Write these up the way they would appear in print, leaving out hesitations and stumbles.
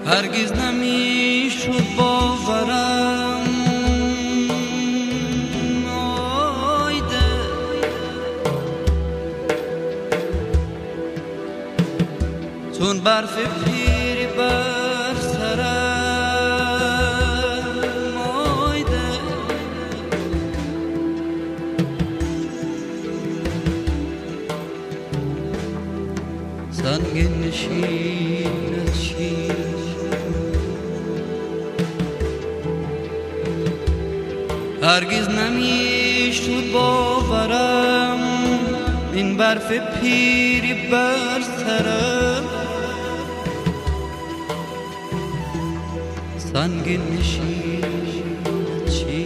هرگز نمیشد باورم آیده چون برف پیری بر سرم آیده سنگ نشین چی هرگز نمیشد باورم این برف پیری بر سرم سنگ نشین چی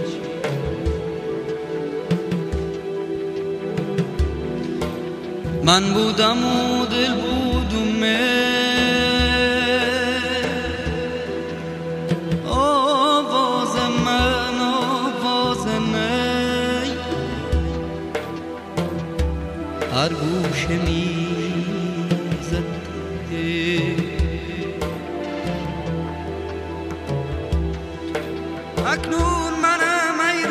من بودم و دل بود و آواز من آواز می هر گوشه می زد اکنون منم ای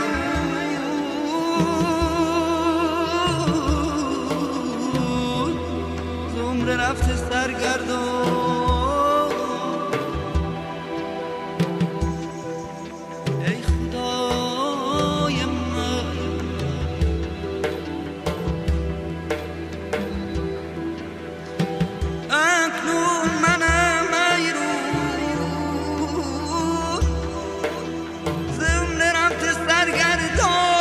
روز عمر رفته سرگردان ای خدای من اکنون منم ای روز عمر رفته سرگردان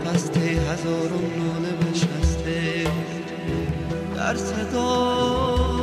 هزارم ناله بشسته در صدا